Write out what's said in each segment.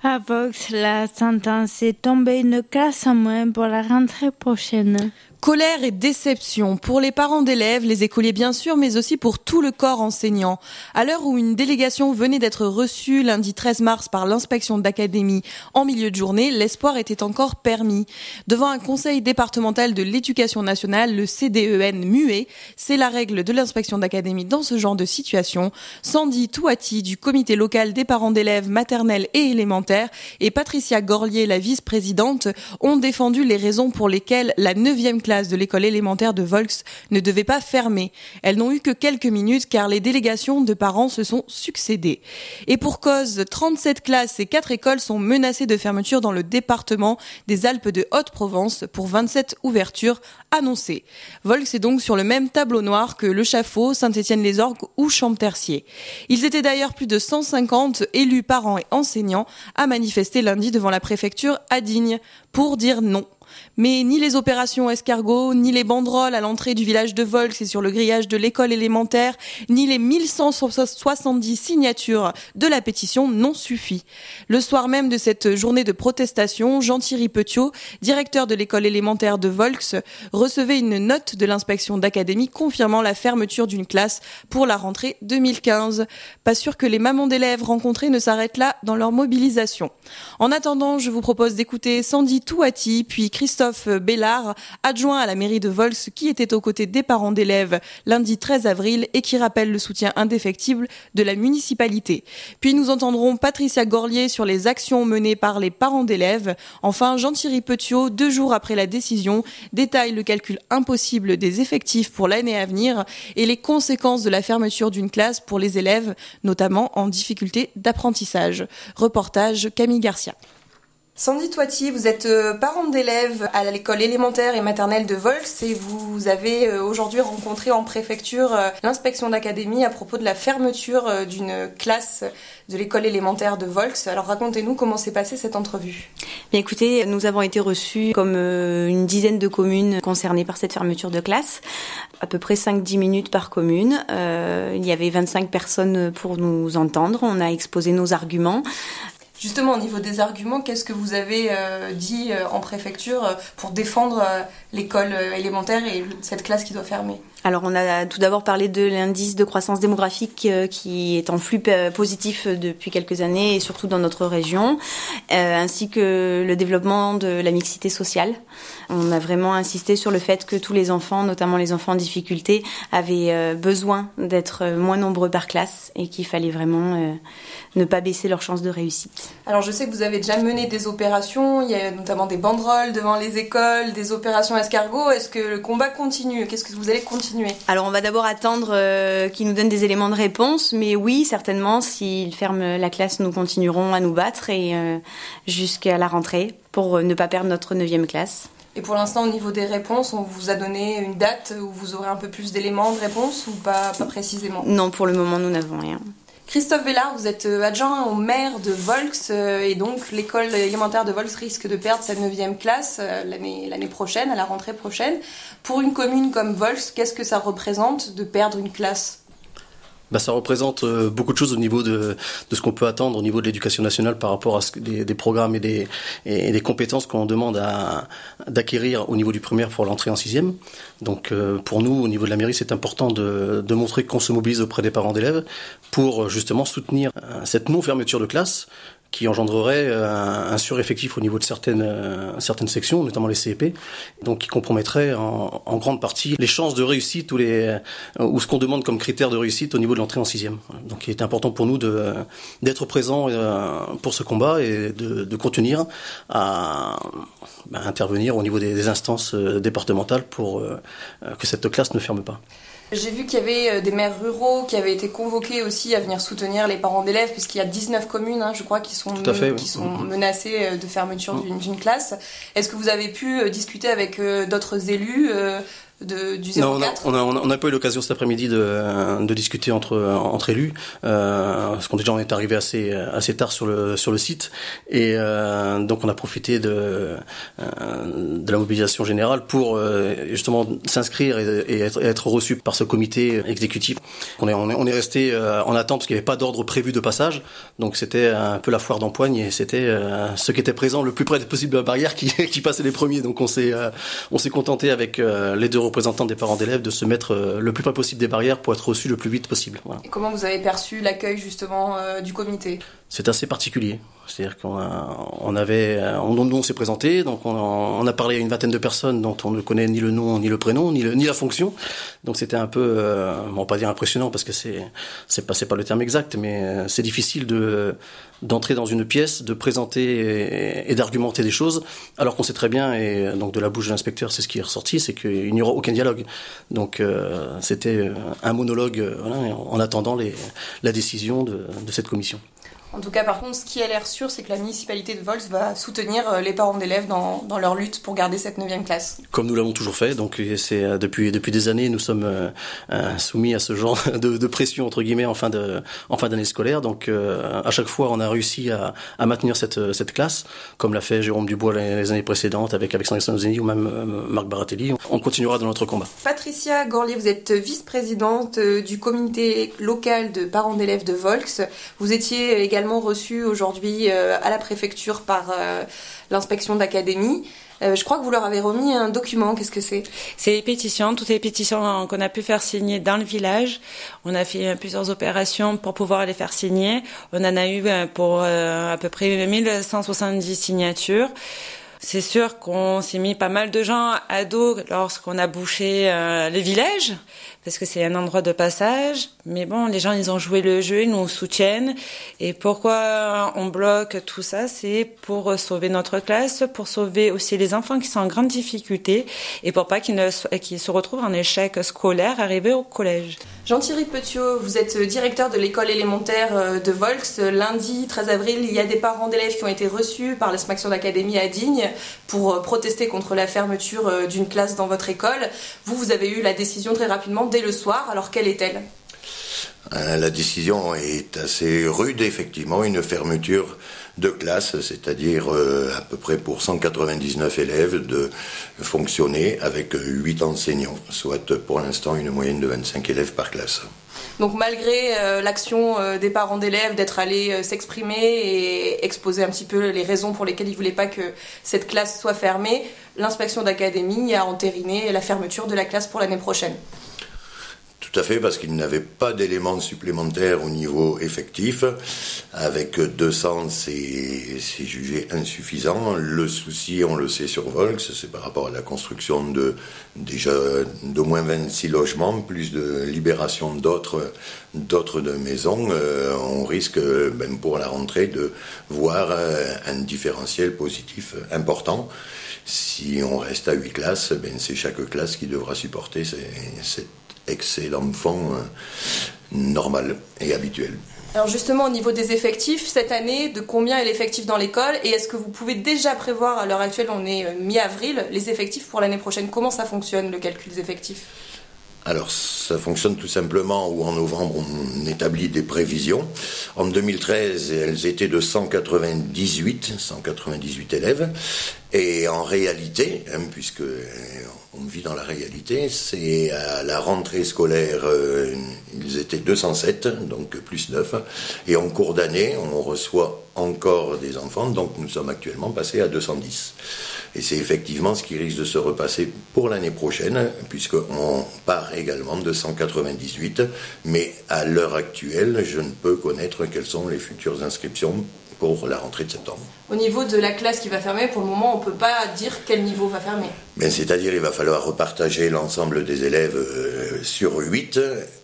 À Volx, la sentence est tombée, une classe en moins pour la rentrée prochaine. Colère et déception pour les parents d'élèves, les écoliers bien sûr, mais aussi pour tout le corps enseignant. À l'heure où une délégation venait d'être reçue lundi 13 mars par l'inspection d'académie en milieu de journée, l'espoir était encore permis. Devant un conseil départemental de l'éducation nationale, le CDEN muet, c'est la règle de l'inspection d'académie dans ce genre de situation. Sandy Touati du comité local des parents d'élèves maternels et élémentaires et Patricia Gorlier, la vice-présidente, ont défendu les raisons pour lesquelles la 9e classe de l'école élémentaire de Volx ne devait pas fermer. Elles n'ont eu que quelques minutes car les délégations de parents se sont succédées. Et pour cause, 37 classes et 4 écoles sont menacées de fermeture dans le département des Alpes de Haute-Provence pour 27 ouvertures annoncées. Volx est donc sur le même tableau noir que Le Chaffaut, Saint-Étienne-les-Orgues ou Champtercier. Ils étaient d'ailleurs plus de 150 élus, parents et enseignants à manifester lundi devant la préfecture à Digne pour dire non. Mais ni les opérations escargots, ni les banderoles à l'entrée du village de Volx et sur le grillage de l'école élémentaire, ni les 1170 signatures de la pétition n'ont suffi. Le soir même de cette journée de protestation, Jean-Thierry Petiot, directeur de l'école élémentaire de Volx, recevait une note de l'inspection d'académie confirmant la fermeture d'une classe pour la rentrée 2015. Pas sûr que les mamans d'élèves rencontrées ne s'arrêtent là dans leur mobilisation. En attendant, je vous propose d'écouter Sandy Touati, puis Christophe Bellard, adjoint à la mairie de Volx, qui était aux côtés des parents d'élèves lundi 13 avril et qui rappelle le soutien indéfectible de la municipalité. Puis nous entendrons Patricia Gorlier sur les actions menées par les parents d'élèves. Enfin, Jean-Thierry Petiot, 2 jours après la décision, détaille le calcul impossible des effectifs pour l'année à venir et les conséquences de la fermeture d'une classe pour les élèves, notamment en difficulté d'apprentissage. Reportage Camille Garcia. Sandy Touati, vous êtes parent d'élèves à l'école élémentaire et maternelle de Volx et vous avez aujourd'hui rencontré en préfecture l'inspection d'académie à propos de la fermeture d'une classe de l'école élémentaire de Volx. Alors racontez-nous comment s'est passée cette entrevue. Bien écoutez, nous avons été reçus comme une dizaine de communes concernées par cette fermeture de classe, à peu près 5-10 minutes par commune. Il y avait 25 personnes pour nous entendre, on a exposé nos arguments. Justement, au niveau des arguments, qu'est-ce que vous avez dit en préfecture pour défendre l'école élémentaire et cette classe qui doit fermer ? Alors on a tout d'abord parlé de l'indice de croissance démographique qui est en flux positif depuis quelques années et surtout dans notre région, ainsi que le développement de la mixité sociale. On a vraiment insisté sur le fait que tous les enfants, notamment les enfants en difficulté, avaient besoin d'être moins nombreux par classe et qu'il fallait vraiment ne pas baisser leurs chances de réussite. Alors je sais que vous avez déjà mené des opérations, il y a notamment des banderoles devant les écoles, des opérations escargots. Est-ce que le combat continue ? Qu'est-ce que vous allez continuer ? Alors on va d'abord attendre qu'ils nous donnent des éléments de réponse, mais oui, certainement, s'ils ferment la classe, nous continuerons à nous battre et jusqu'à la rentrée pour ne pas perdre notre 9e classe. Et pour l'instant, au niveau des réponses, on vous a donné une date où vous aurez un peu plus d'éléments de réponse ou pas précisément ? Non, pour le moment, nous n'avons rien. Christophe Bellard, vous êtes adjoint au maire de Volx et donc l'école élémentaire de Volx risque de perdre sa 9e classe l'année prochaine, à la rentrée prochaine. Pour une commune comme Volx, qu'est-ce que ça représente de perdre une classe ? Ça représente beaucoup de choses au niveau de ce qu'on peut attendre au niveau de l'éducation nationale par rapport à des programmes et des compétences qu'on demande d'acquérir au niveau du primaire pour l'entrée en 6e. Donc pour nous, au niveau de la mairie, c'est important de montrer qu'on se mobilise auprès des parents d'élèves pour justement soutenir cette non-fermeture de classe qui engendrerait un sureffectif au niveau de certaines sections, notamment les CEP, donc qui compromettrait en grande partie les chances de réussite ou ce qu'on demande comme critère de réussite au niveau de l'entrée en 6e. Donc il est important pour nous d'être présents pour ce combat et de continuer à intervenir au niveau des instances départementales pour que cette classe ne ferme pas. J'ai vu qu'il y avait des maires ruraux qui avaient été convoqués aussi à venir soutenir les parents d'élèves, puisqu'il y a 19 communes, je crois, qui sont menacées de fermeture d'une classe. Est-ce que vous avez pu discuter avec d'autres élus du 04? Non, on n'a pas eu l'occasion cet après-midi de discuter entre élus, parce qu'on déjà on est arrivé assez tard sur le site, et donc on a profité de la mobilisation générale pour justement s'inscrire et être reçu par ce comité exécutif. On est resté en attente parce qu'il n'y avait pas d'ordre prévu de passage, donc c'était un peu la foire d'empoigne, et c'était ceux qui étaient présents le plus près possible de la barrière qui passaient les premiers. Donc on s'est contenté avec les deux représentants des parents d'élèves de se mettre le plus près possible des barrières pour être reçus le plus vite possible. Voilà. Et comment vous avez perçu l'accueil justement du comité? C'est assez particulier. C'est-à-dire on s'est présenté, donc on a parlé à une vingtaine de personnes dont on ne connaît ni le nom, ni le prénom, ni la fonction. Donc c'était un peu, on va pas dire impressionnant parce que c'est pas le terme exact, mais c'est difficile d'entrer dans une pièce, de présenter et d'argumenter des choses, alors qu'on sait très bien, et donc de la bouche de l'inspecteur, c'est ce qui est ressorti, c'est qu'il n'y aura aucun dialogue. Donc c'était un monologue, en attendant la décision de cette commission. En tout cas, par contre, ce qui a l'air sûr, c'est que la municipalité de Volx va soutenir les parents d'élèves dans leur lutte pour garder cette 9e classe. Comme nous l'avons toujours fait, donc c'est depuis des années, nous sommes soumis à ce genre de pression entre guillemets en fin d'année scolaire. Donc à chaque fois, on a réussi à maintenir cette classe, comme l'a fait Jérôme Dubois les années précédentes avec Sandrine Sanozeni ou même Marc Baratelli. On continuera dans notre combat. Patricia Gorlier, vous êtes vice-présidente du comité local de parents d'élèves de Volx. Vous étiez également reçu aujourd'hui à la préfecture par l'inspection d'académie. Je crois que vous leur avez remis un document. Qu'est-ce que c'est? C'est les pétitions, toutes les pétitions qu'on a pu faire signer dans le village. On a fait plusieurs opérations pour pouvoir les faire signer. On en a eu pour à peu près 1170 signatures. C'est sûr qu'on s'est mis pas mal de gens à dos lorsqu'on a bouché le village, parce que c'est un endroit de passage. Mais bon, les gens, ils ont joué le jeu, ils nous soutiennent. Et pourquoi on bloque tout ça? C'est pour sauver notre classe, pour sauver aussi les enfants qui sont en grande difficulté, et pour pas qu'ils se retrouvent en échec scolaire arrivés au collège. Jean-Thierry Petiot, vous êtes directeur de l'école élémentaire de Volx. Lundi 13 avril, il y a des parents d'élèves qui ont été reçus par l'inspection d'académie à Digne pour protester contre la fermeture d'une classe dans votre école. Vous avez eu la décision très rapidement dès le soir. Alors quelle est-elle ? La décision est assez rude, effectivement, une fermeture de classe, c'est-à-dire à peu près pour 199 élèves de fonctionner avec 8 enseignants, soit pour l'instant une moyenne de 25 élèves par classe. Donc malgré l'action des parents d'élèves d'être allés s'exprimer et exposer un petit peu les raisons pour lesquelles ils ne voulaient pas que cette classe soit fermée, l'inspection d'académie a entériné la fermeture de la classe pour l'année prochaine. Tout à fait, parce qu'il n'avait pas d'éléments supplémentaires au niveau effectif. Avec 200, c'est jugé insuffisant. Le souci, on le sait sur Volx, c'est par rapport à la construction déjà d'au moins 26 logements, plus de libération d'autres de maisons. On risque, même pour la rentrée, de voir un différentiel positif important. Si on reste à 8 classes, c'est chaque classe qui devra supporter cette excès d'enfants normal et habituel. Alors justement, au niveau des effectifs, cette année, de combien est l'effectif dans l'école? Et est-ce que vous pouvez déjà prévoir, à l'heure actuelle, on est mi-avril, les effectifs pour l'année prochaine? Comment ça fonctionne, le calcul des effectifs? Alors, ça fonctionne tout simplement où en novembre, on établit des prévisions. En 2013, elles étaient de 198 élèves. Et en réalité, puisque on vit dans la réalité, c'est à la rentrée scolaire, ils étaient 207, donc plus 9. Et en cours d'année, on reçoit encore des enfants, donc nous sommes actuellement passés à 210. Et c'est effectivement ce qui risque de se repasser pour l'année prochaine, puisqu'on part également de 198. Mais à l'heure actuelle, je ne peux connaître quelles sont les futures inscriptions pour la rentrée de septembre. Au niveau de la classe qui va fermer, pour le moment, on ne peut pas dire quel niveau va fermer. C'est-à-dire il va falloir repartager l'ensemble des élèves sur 8.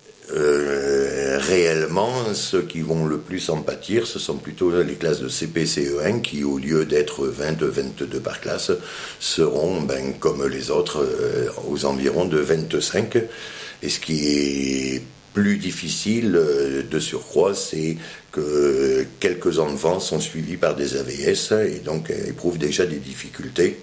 Réellement, ceux qui vont le plus en pâtir, ce sont plutôt les classes de CP, CE1 qui, au lieu d'être 22 par classe, seront, comme les autres, aux environs de 25. Et ce qui est plus difficile de surcroît, c'est que quelques enfants sont suivis par des AVS et donc éprouvent déjà des difficultés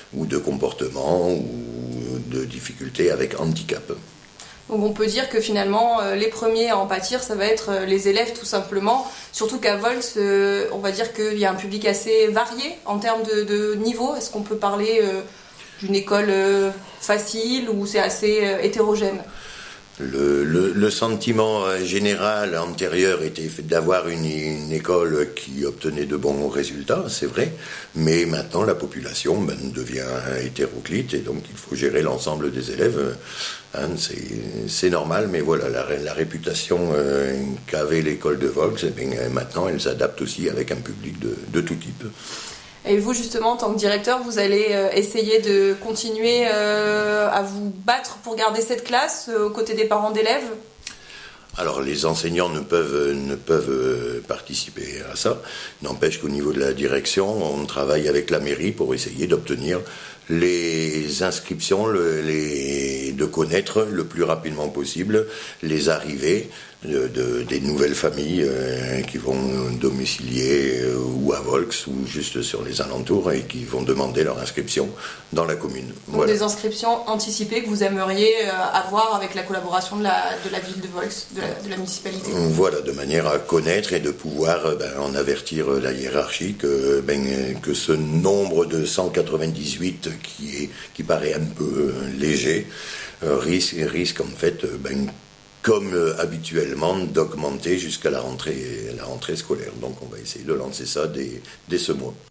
ou de comportement ou de difficultés avec handicap. Donc on peut dire que finalement, les premiers à en pâtir, ça va être les élèves tout simplement. Surtout qu'à Volx, on va dire qu'il y a un public assez varié en termes de niveau. Est-ce qu'on peut parler d'une école facile ou c'est assez hétérogène ? Le sentiment général antérieur était d'avoir une école qui obtenait de bons résultats, c'est vrai, mais maintenant la population devient hétéroclite et donc il faut gérer l'ensemble des élèves. C'est normal, mais voilà, la réputation qu'avait l'école de Volx, maintenant elle s'adapte aussi avec un public de tout type. Et vous, justement, en tant que directeur, vous allez essayer de continuer à vous battre pour garder cette classe aux côtés des parents d'élèves ? Alors les enseignants ne peuvent participer à ça. N'empêche qu'au niveau de la direction, on travaille avec la mairie pour essayer d'obtenir les inscriptions, de connaître le plus rapidement possible les arrivées des nouvelles familles qui vont domicilier ou à Volx ou juste sur les alentours et qui vont demander leur inscription dans la commune. Donc voilà. Des inscriptions anticipées que vous aimeriez avoir avec la collaboration de la ville de Volx, de la municipalité. Voilà, de manière à connaître et de pouvoir en avertir la hiérarchie que ce nombre de 198 qui paraît un peu léger risque en fait comme habituellement d'augmenter jusqu'à la rentrée scolaire. Donc on va essayer de lancer ça dès ce mois.